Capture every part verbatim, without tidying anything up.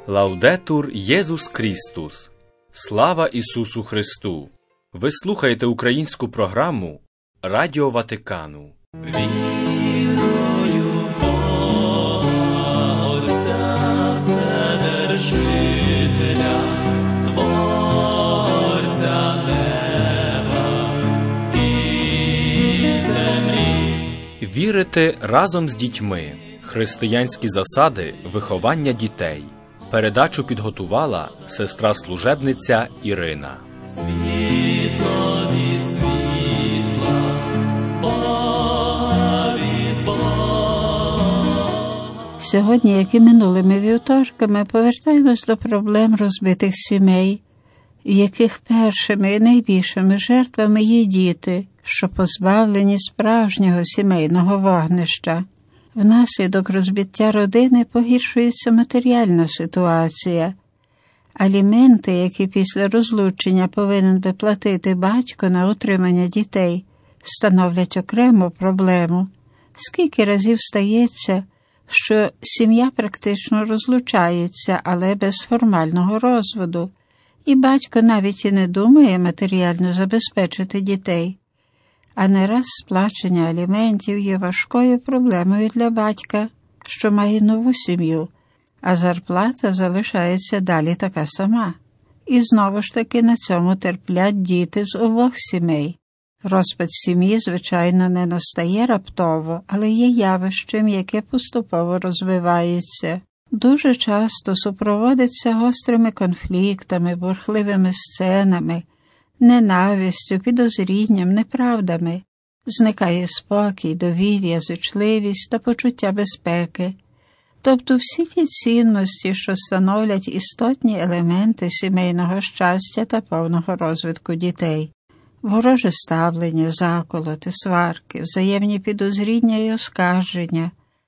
Лаудетур Єсус Крістус! Слава Ісусу Христу! Ви слухаєте українську програму Радіо Ватикану. Вірую в Бога, Отця Вседержителя, Творця неба і землі. Вірити разом з дітьми. Християнські засади виховання дітей. Передачу підготувала сестра-служебниця Ірина. Світло від світла, Бога від Бога. Сьогодні, як і минулими вівторками, повертаємось до проблем розбитих сімей, в яких першими і найбільшими жертвами є діти, що позбавлені справжнього сімейного вогнища. Внаслідок розбиття родини погіршується матеріальна ситуація. Аліменти, які після розлучення повинен би платити батько на утримання дітей, становлять окрему проблему. Скільки разів стається, що сім'я практично розлучається, але без формального розводу, і батько навіть і не думає матеріально забезпечити дітей. А не раз сплачення аліментів є важкою проблемою для батька, що має нову сім'ю, а зарплата залишається далі така сама. І знову ж таки на цьому терплять діти з обох сімей. Розпад сім'ї, звичайно, не настає раптово, але є явищем, яке поступово розвивається. Дуже часто супроводиться гострими конфліктами, бурхливими сценами, ненавистю, підозрінням, неправдами. Зникає спокій, довір'я, зичливість та почуття безпеки. Тобто всі ті цінності, що становлять істотні елементи сімейного щастя та повного розвитку дітей. Вороже ставлення, заколоти, сварки, взаємні підозріння і оскарження,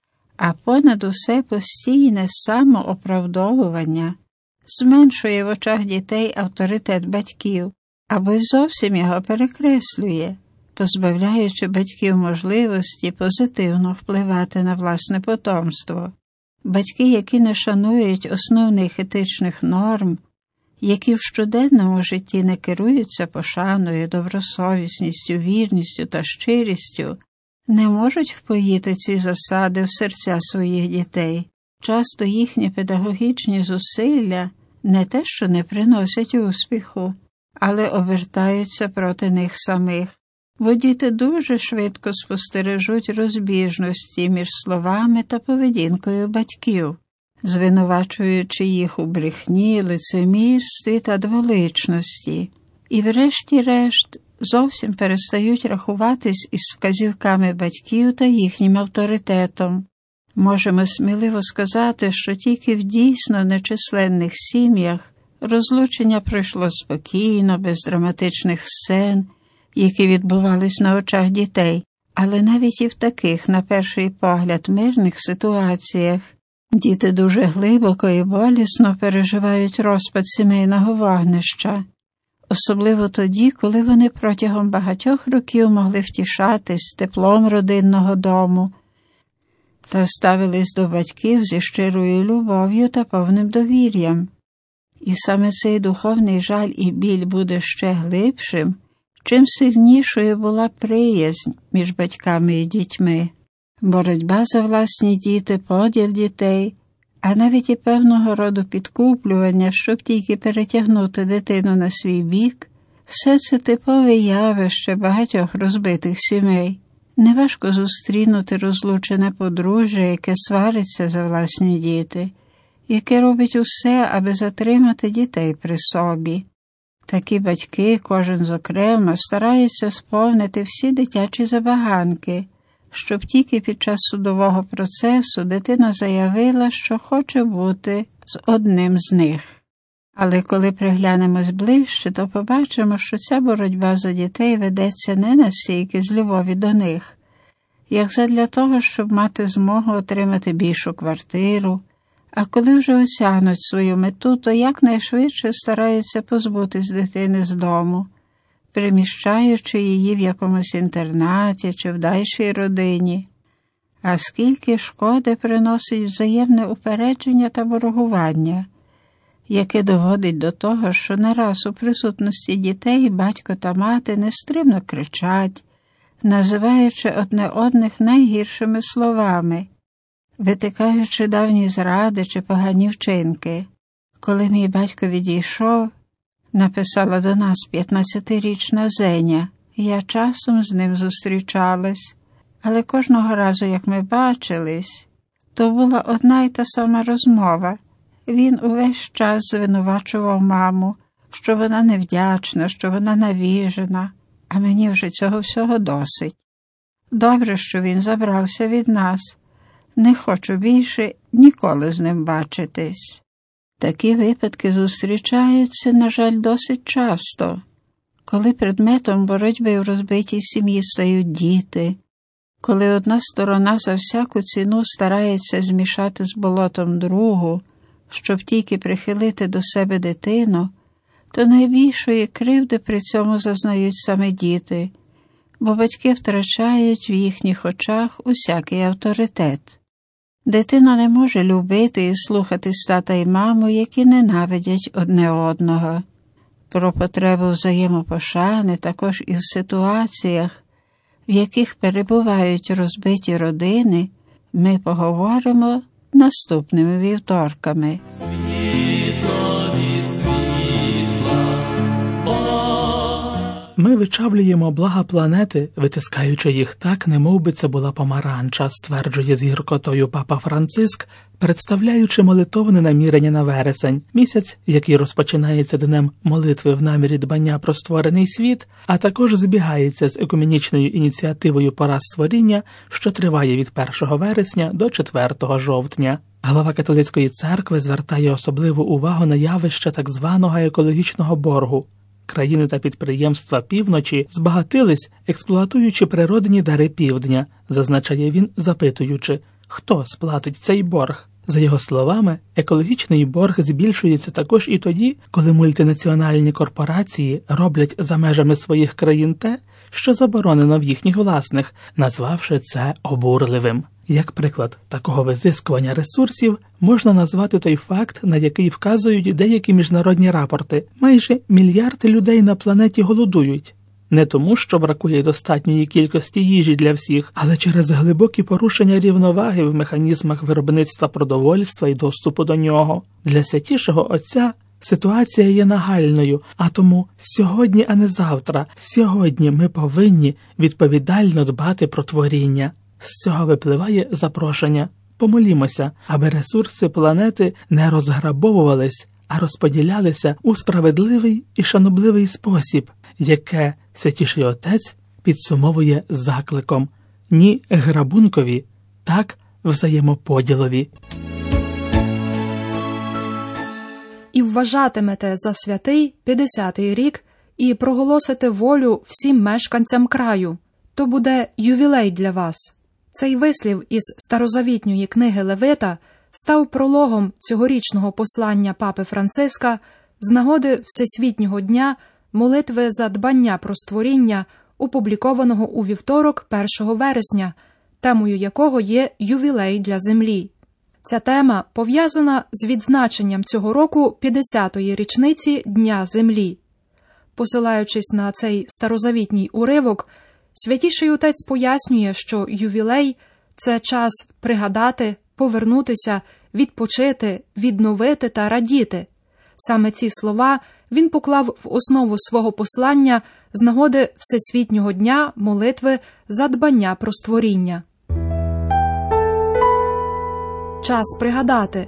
а понад усе постійне самооправдовування зменшує в очах дітей авторитет батьків, або й зовсім його перекреслює, позбавляючи батьків можливості позитивно впливати на власне потомство. Батьки, які не шанують основних етичних норм, які в щоденному житті не керуються пошаною, добросовісністю, вірністю та щирістю, не можуть впоїти ці засади в серця своїх дітей. Часто їхні педагогічні зусилля не те, що не приносять успіху, але обертаються проти них самих. Бо діти дуже швидко спостережуть розбіжності між словами та поведінкою батьків, звинувачуючи їх у брехні, лицемірстві та дволичності. І врешті-решт зовсім перестають рахуватись із вказівками батьків та їхнім авторитетом. Можемо сміливо сказати, що тільки в дійсно нечисленних сім'ях розлучення пройшло спокійно, без драматичних сцен, які відбувались на очах дітей. Але навіть і в таких, на перший погляд, мирних ситуаціях діти дуже глибоко і болісно переживають розпад сімейного вогнища. Особливо тоді, коли вони протягом багатьох років могли втішатись теплом родинного дому та ставились до батьків зі щирою любов'ю та повним довір'ям. І саме цей духовний жаль і біль буде ще глибшим, чим сильнішою була приязнь між батьками і дітьми. Боротьба за власні діти, поділ дітей, а навіть і певного роду підкуплювання, щоб тільки перетягнути дитину на свій бік, все це типове явище багатьох розбитих сімей. Неважко зустрінути розлучене подружжя, яке свариться за власні діти, яке робить усе, аби затримати дітей при собі. Такі батьки, кожен зокрема, стараються сповнити всі дитячі забаганки, щоб тільки під час судового процесу дитина заявила, що хоче бути з одним з них. Але коли приглянемось ближче, то побачимо, що ця боротьба за дітей ведеться не настільки з любові до них, як задля того, щоб мати змогу отримати більшу квартиру, а коли вже осягнуть свою мету, то якнайшвидше стараються позбутись дитини з дому, переміщаючи її в якомусь інтернаті чи в дальшій родині. А скільки шкоди приносить взаємне упередження та ворогування, яке доводить до того, що не раз у присутності дітей батько та мати нестримно кричать, називаючи одне одних найгіршими словами, витикаючи давні зради чи погані вчинки. Коли мій батько відійшов, написала до нас п'ятнадцятирічна Зеня, я часом з ним зустрічалась, але кожного разу, як ми бачились, то була одна й та сама розмова. Він увесь час звинувачував маму, що вона невдячна, що вона навіжена, а мені вже цього всього досить. Добре, що він забрався від нас. Не хочу більше ніколи з ним бачитись. Такі випадки зустрічаються, на жаль, досить часто, коли предметом боротьби в розбитій сім'ї стають діти, коли одна сторона за всяку ціну старається змішати з болотом другу, щоб тільки прихилити до себе дитину, то найбільшої кривди при цьому зазнають саме діти, бо батьки втрачають в їхніх очах усякий авторитет. Дитина не може любити і слухатись тата й маму, які ненавидять одне одного. Про потребу взаємопошани також і в ситуаціях, в яких перебувають розбиті родини, ми поговоримо наступними вівторками. Світло від світла, Ми вичавлюємо блага планети, витискаючи їх так, немов би це була помаранча, стверджує з гіркотою папа Франциск, представляючи молитовне намірення на вересень, місяць, який розпочинається днем молитви в намірі дбання про створений світ, а також збігається з екуменічною ініціативою «Пораз створіння», що триває від першого вересня до четвертого жовтня. Глава католицької церкви звертає особливу увагу на явище так званого екологічного боргу. Країни та підприємства півночі збагатились, експлуатуючи природні дари півдня, зазначає він, запитуючи, хто сплатить цей борг. За його словами, екологічний борг збільшується також і тоді, коли мультинаціональні корпорації роблять за межами своїх країн те, що заборонено в їхніх власних, назвавши це обурливим. Як приклад такого визискування ресурсів можна назвати той факт, на який вказують деякі міжнародні рапорти. Майже мільярд людей на планеті голодують. Не тому, що бракує достатньої кількості їжі для всіх, але через глибокі порушення рівноваги в механізмах виробництва продовольства і доступу до нього. Для Святішого Отця ситуація є нагальною, а тому сьогодні, а не завтра, сьогодні ми повинні відповідально дбати про творіння. З цього випливає запрошення. Помолімося, аби ресурси планети не розграбовувались, а розподілялися у справедливий і шанобливий спосіб, яке Святіший Отець підсумовує закликом «Ні грабункові, так взаємоподілові». І вважатимете за святий п'ятдесятий рік і проголосите волю всім мешканцям краю. То буде ювілей для вас. Цей вислів із старозавітньої книги Левита став прологом цьогорічного послання папи Франциска з нагоди Всесвітнього дня молитви за дбання про створіння, опублікованого у вівторок першого вересня, темою якого є ювілей для землі. Ця тема пов'язана з відзначенням цього року п'ятдесятої річниці Дня землі. Посилаючись на цей старозавітній уривок, Святіший Отець пояснює, що ювілей – це час пригадати, повернутися, відпочити, відновити та радіти. Саме ці слова він поклав в основу свого послання з нагоди Всесвітнього дня молитви за дбання про створіння. Час пригадати.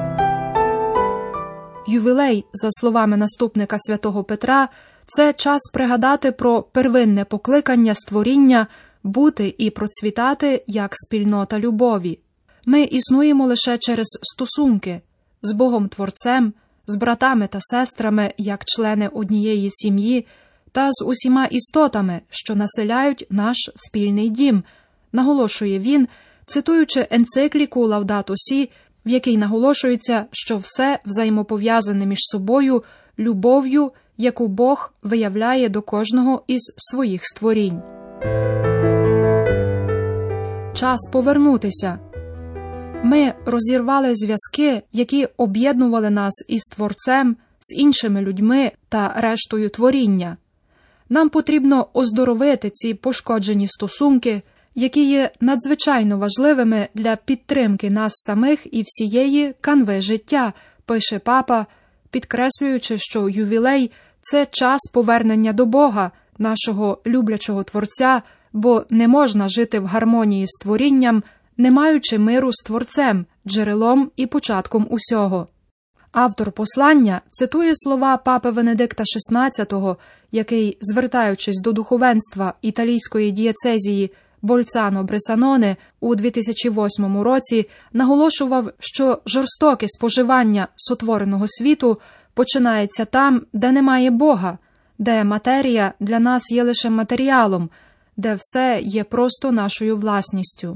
Ювілей, за словами наступника святого Петра, це час пригадати про первинне покликання створіння бути і процвітати як спільнота любові. Ми існуємо лише через стосунки з Богом-творцем, з братами та сестрами як члени однієї сім'ї та з усіма істотами, що населяють наш спільний дім, наголошує він, цитуючи енцикліку «Лаудато Сі», в якій наголошується, що все взаємопов'язане між собою любов'ю, яку Бог виявляє до кожного із своїх створінь. Час повернутися. Ми розірвали зв'язки, які об'єднували нас із Творцем, з іншими людьми та рештою творіння. Нам потрібно оздоровити ці пошкоджені стосунки, які є надзвичайно важливими для підтримки нас самих і всієї канви життя, пише папа, підкреслюючи, що ювілей – це час повернення до Бога, нашого люблячого Творця, бо не можна жити в гармонії з творінням, не маючи миру з Творцем, джерелом і початком усього. Автор послання цитує слова папи Венедикта шістнадцятого, який, звертаючись до духовенства італійської дієцезії Больцано-Бресаноне у дві тисячі восьмому році, наголошував, що жорстоке споживання сотвореного світу починається там, де немає Бога, де матерія для нас є лише матеріалом, де все є просто нашою власністю.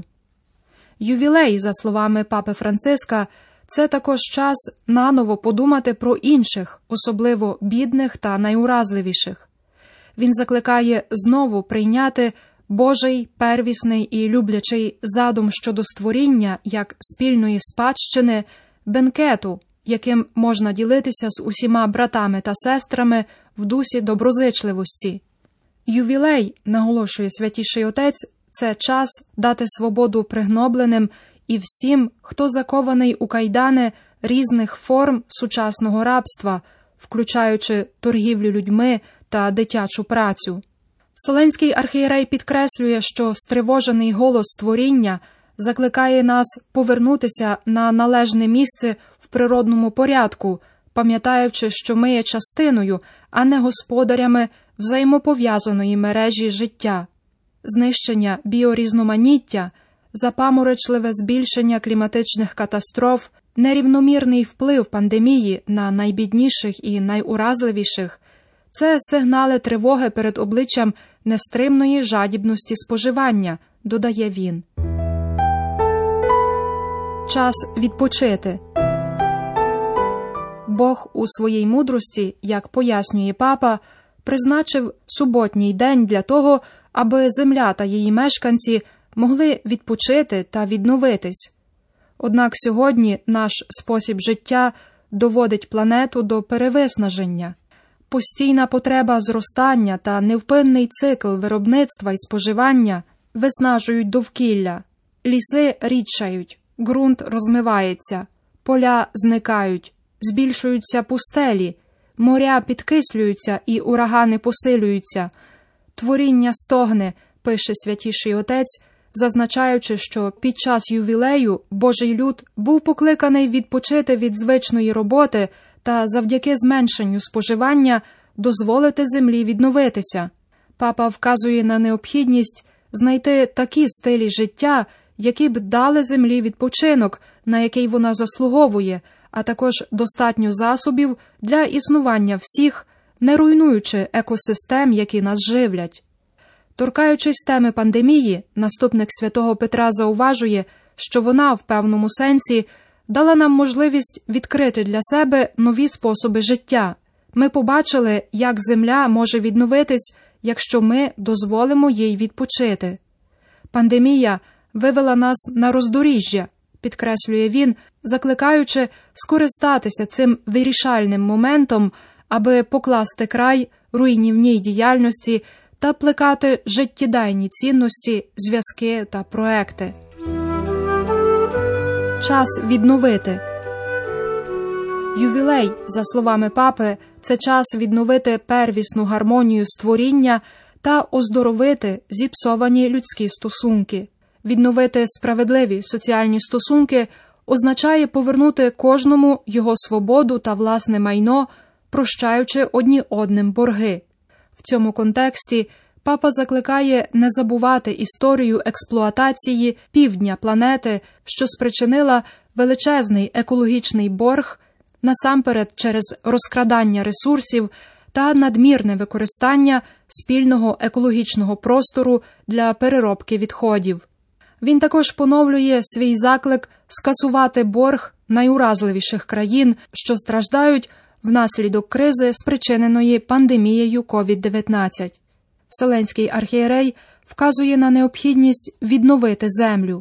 Ювілей, за словами папи Франциска, це також час наново подумати про інших, особливо бідних та найуразливіших. Він закликає знову прийняти Божий, первісний і люблячий задум щодо створіння як спільної спадщини, бенкету, яким можна ділитися з усіма братами та сестрами в дусі доброзичливості. Ювілей, наголошує Святіший Отець, це час дати свободу пригнобленим і всім, хто закований у кайдани різних форм сучасного рабства, включаючи торгівлю людьми та дитячу працю. Вселенський архієрей підкреслює, що стривожений голос творіння закликає нас повернутися на належне місце в природному порядку, пам'ятаючи, що ми є частиною, а не господарями взаємопов'язаної мережі життя. Знищення біорізноманіття, запаморочливе збільшення кліматичних катастроф, нерівномірний вплив пандемії на найбідніших і найуразливіших – це сигнали тривоги перед обличчям нестримної жадібності споживання, додає він. Час відпочити. Бог у своїй мудрості, як пояснює папа, призначив суботній день для того, аби земля та її мешканці могли відпочити та відновитись. Однак сьогодні наш спосіб життя доводить планету до перевиснаження. Постійна потреба зростання та невпинний цикл виробництва і споживання виснажують довкілля. Ліси рідшають, ґрунт розмивається, поля зникають, збільшуються пустелі, моря підкислюються і урагани посилюються. Творіння стогне, пише Святіший Отець, зазначаючи, що під час ювілею Божий люд був покликаний відпочити від звичної роботи та завдяки зменшенню споживання дозволити землі відновитися. Папа вказує на необхідність знайти такі стилі життя, які б дали землі відпочинок, на який вона заслуговує, а також достатньо засобів для існування всіх, не руйнуючи екосистем, які нас живлять. Торкаючись теми пандемії, наступник святого Петра зауважує, що вона, в певному сенсі, дала нам можливість відкрити для себе нові способи життя. Ми побачили, як земля може відновитись, якщо ми дозволимо їй відпочити. Пандемія вивела нас на роздоріжжя, підкреслює він, закликаючи скористатися цим вирішальним моментом, аби покласти край руйнівній діяльності та плекати життєдайні цінності, зв'язки та проекти. Час відновити. Ювілей, за словами папи, це час відновити первісну гармонію створіння та оздоровити зіпсовані людські стосунки. Відновити справедливі соціальні стосунки означає повернути кожному його свободу та власне майно, прощаючи одні одним борги. В цьому контексті папа закликає не забувати історію експлуатації півдня планети, що спричинила величезний екологічний борг, насамперед через розкрадання ресурсів та надмірне використання спільного екологічного простору для переробки відходів. Він також поновлює свій заклик скасувати борг найуразливіших країн, що страждають внаслідок кризи, спричиненої пандемією ковід дев'ятнадцять. Вселенський архієрей вказує на необхідність відновити землю.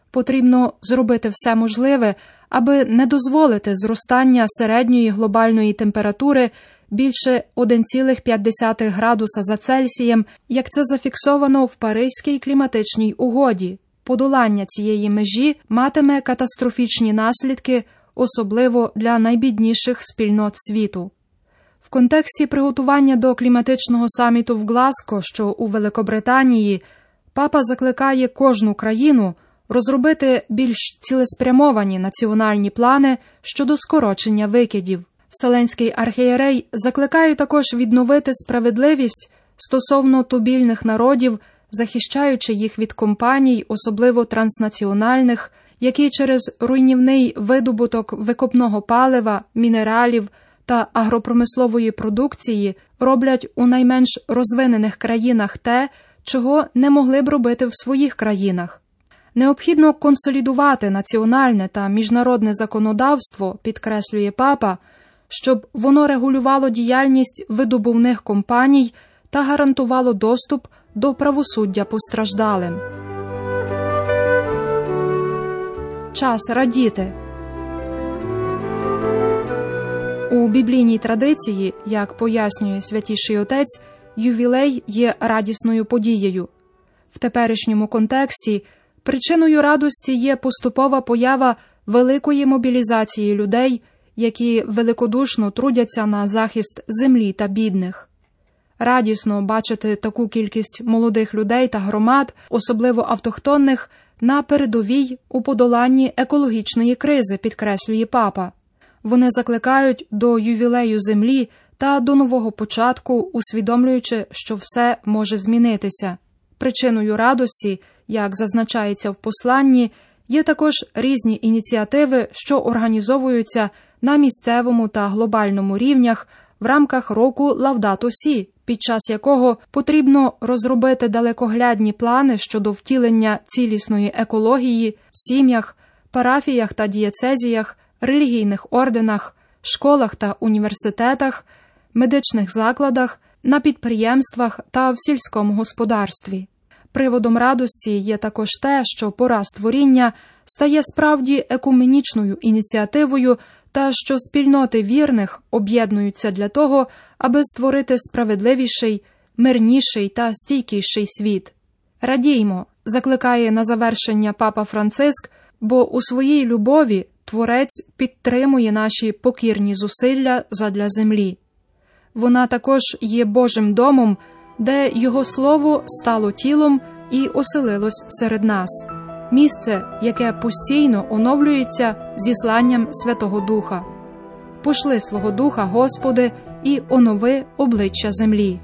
потрібно зробити все можливе, аби не дозволити зростання середньої глобальної температури більше один цілих п'ять десятих градуса за Цельсієм, як це зафіксовано в Паризькій кліматичній угоді. Подолання цієї межі матиме катастрофічні наслідки, особливо для найбідніших спільнот світу. В контексті приготування до кліматичного саміту в Глазго, що у Великобританії, папа закликає кожну країну розробити більш цілеспрямовані національні плани щодо скорочення викидів. Вселенський архієрей закликає також відновити справедливість стосовно тубільних народів, захищаючи їх від компаній, особливо транснаціональних, які через руйнівний видобуток викопного палива, мінералів та агропромислової продукції роблять у найменш розвинених країнах те, чого не могли б робити в своїх країнах. Необхідно консолідувати національне та міжнародне законодавство, підкреслює папа, щоб воно регулювало діяльність видобувних компаній та гарантувало доступ до правосуддя постраждалим. Час радіти. У біблійній традиції, як пояснює Святіший Отець, ювілей є радісною подією. В теперішньому контексті причиною радості є поступова поява великої мобілізації людей, які великодушно трудяться на захист землі та бідних. Радісно бачити таку кількість молодих людей та громад, особливо автохтонних, на передовій у подоланні екологічної кризи, підкреслює папа. Вони закликають до ювілею землі та до нового початку, усвідомлюючи, що все може змінитися. Причиною радості, як зазначається в посланні, є також різні ініціативи, що організовуються на місцевому та глобальному рівнях в рамках року Лавдато Сі, під час якого потрібно розробити далекоглядні плани щодо втілення цілісної екології в сім'ях, парафіях та дієцезіях, релігійних орденах, школах та університетах, медичних закладах, на підприємствах та в сільському господарстві. Приводом радості є також те, що пора створіння стає справді екуменічною ініціативою та що спільноти вірних об'єднуються для того, аби створити справедливіший, мирніший та стійкіший світ. Радіймо, закликає на завершення папа Франциск, бо у своїй любові Творець підтримує наші покірні зусилля задля землі. Вона також є Божим домом, де Його Слово стало тілом і оселилось серед нас. Місце, яке постійно оновлюється зісланням Святого Духа. Пошли свого Духа, Господи, і онови обличчя землі.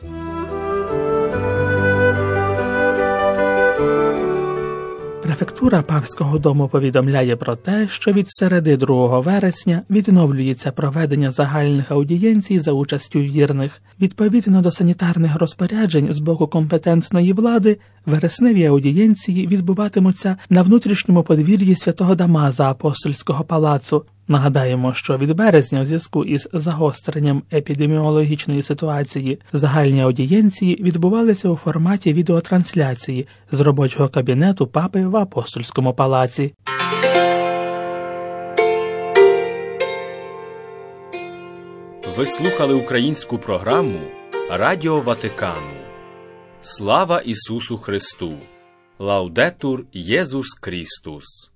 Префектура Папського дому повідомляє про те, що від середи другого вересня відновлюється проведення загальних аудієнцій за участю вірних. Відповідно до санітарних розпоряджень з боку компетентної влади, вересневі аудієнції відбуватимуться на внутрішньому подвір'ї Святого Дамаза Апостольського палацу. Нагадаємо, що від березня у зв'язку із загостренням епідеміологічної ситуації загальні аудієнції відбувалися у форматі відеотрансляції з робочого кабінету папи в Апостольському палаці. Ви слухали українську програму Радіо Ватикану. Слава Ісусу Христу! Лаудетур Єсус Крістус!